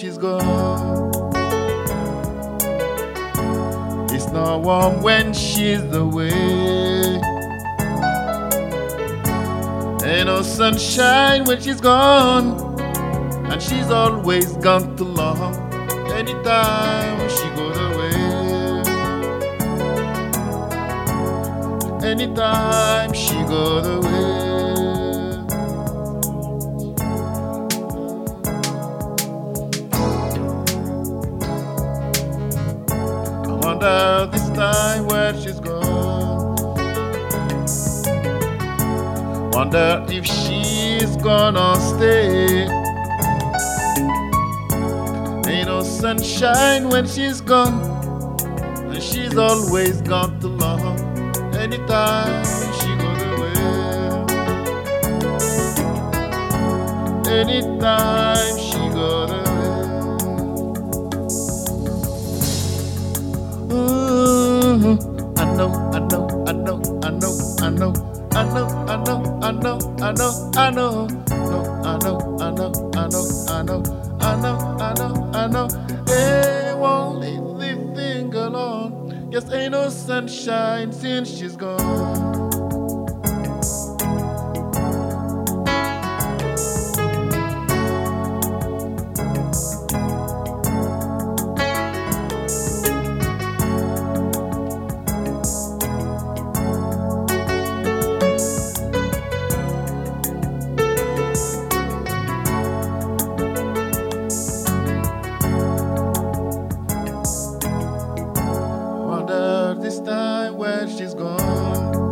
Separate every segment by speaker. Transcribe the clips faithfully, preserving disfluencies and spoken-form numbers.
Speaker 1: she's gone. It's not warm when she's away. Ain't no sunshine when she's gone, and she's always gone too long. Anytime she goes away, anytime she goes away. I wonder this time where she's gone. Wonder if she's gonna stay. Ain't no sunshine when she's gone, and she's always gone too long. Anytime she goes away, anytime she goes away. Ooh, I know, I know, I know, I know, I know, I know, I know, I know, I know, I know, I know, I know, I know, I know, I know, I know, I know. Hey, won't leave this thing alone. Yes, ain't no sunshine since she's gone. This time where she's gone.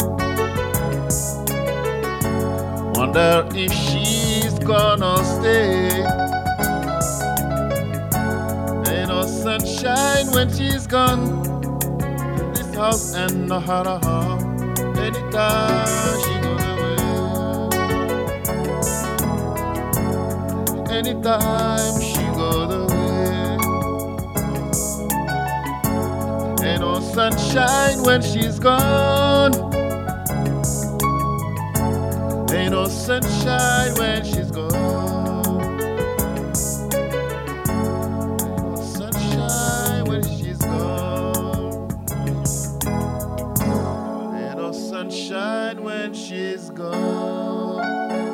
Speaker 1: Wonder if she's gonna stay. Ain't no sunshine when she's gone. This house and no other home. Anytime she goes away, anytime she goes away. Ain't no sunshine when she's gone. Ain't no sunshine when she's gone. Ain't no sunshine when she's gone. Ain't no sunshine when she's gone.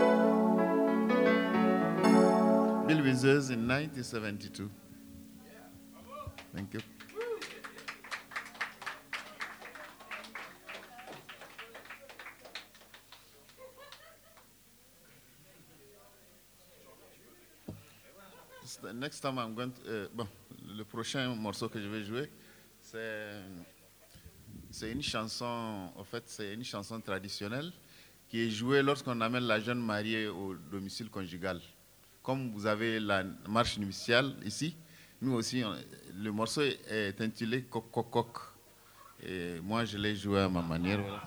Speaker 1: Bill Withers in nineteen seventy-two. Thank you. The next time I'm going to, euh, bon, le prochain morceau que je vais jouer, c'est, c'est une chanson, en fait, c'est une chanson traditionnelle qui est jouée lorsqu'on amène la jeune mariée au domicile conjugal. Comme vous avez la marche nuptiale ici, nous aussi, on, le morceau est intitulé Coq Coq Coq. Et moi, je l'ai joué à ma manière. Voilà.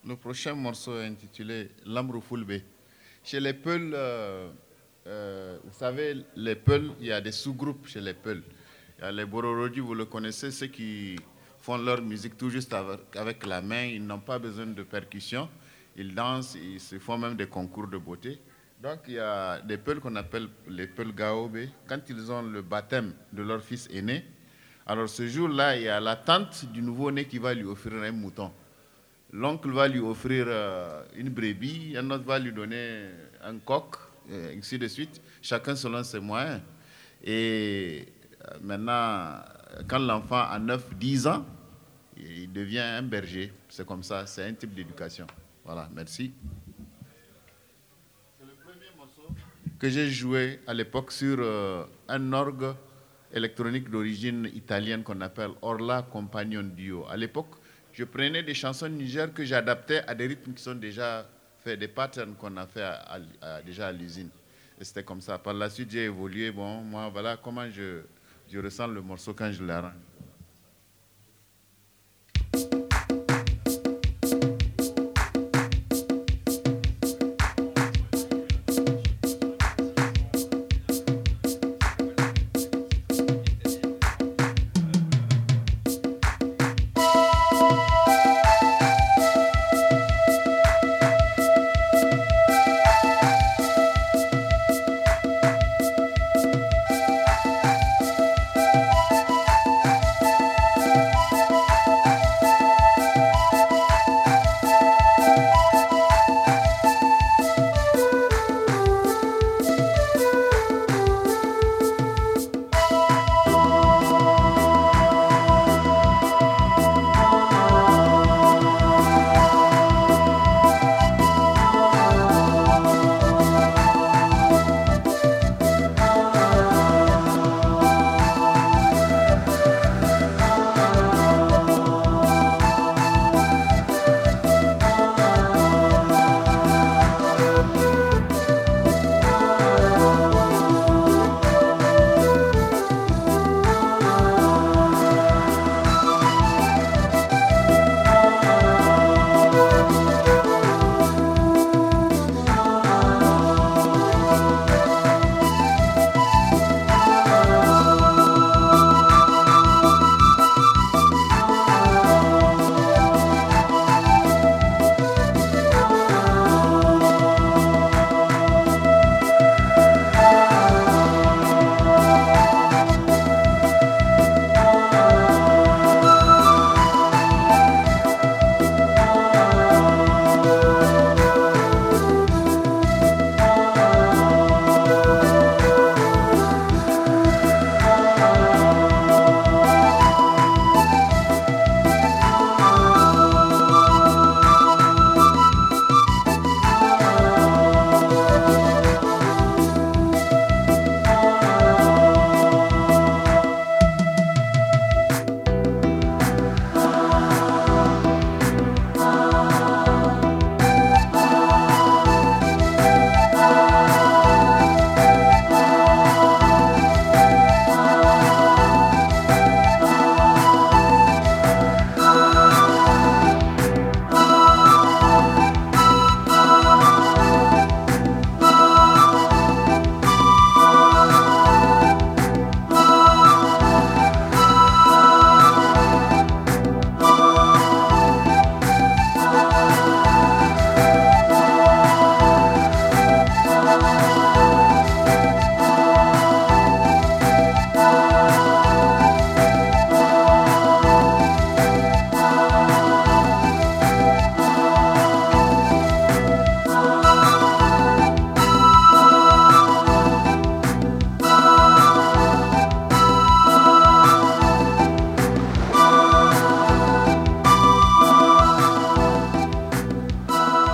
Speaker 1: le prochain morceau est intitulé L'Amrou Fulbe. Chez les Peuls, euh, euh, vous savez, les Peuls, il y a des sous-groupes chez les Peuls. Il y a les Bororodi, vous le connaissez, ceux qui font leur musique tout juste avec, avec la main, ils n'ont pas besoin de percussion, ils dansent, ils se font même des concours de beauté. Donc il y a des Peuls qu'on appelle les Peuls Gaobe, quand ils ont le baptême de leur fils aîné. Alors ce jour-là, il y a la tante du nouveau-né qui va lui offrir un mouton. L'oncle va lui offrir euh, une brebis, un autre va lui donner un coq, et ainsi de suite, chacun selon ses moyens. Et euh, maintenant, quand l'enfant a neuf dix ans, il devient un berger. C'est comme ça, c'est un type d'éducation. Voilà, merci. C'est le premier morceau que j'ai joué à l'époque sur euh, un orgue électronique d'origine italienne qu'on appelle Orla Compagnon Duo. À l'époque, je prenais des chansons Niger que j'adaptais à des rythmes qui sont déjà faits, des patterns qu'on a fait à, à, à, déjà à l'usine. Et c'était comme ça. Par la suite, j'ai évolué. Bon, moi, voilà comment je, je ressens le morceau quand je l'arrange.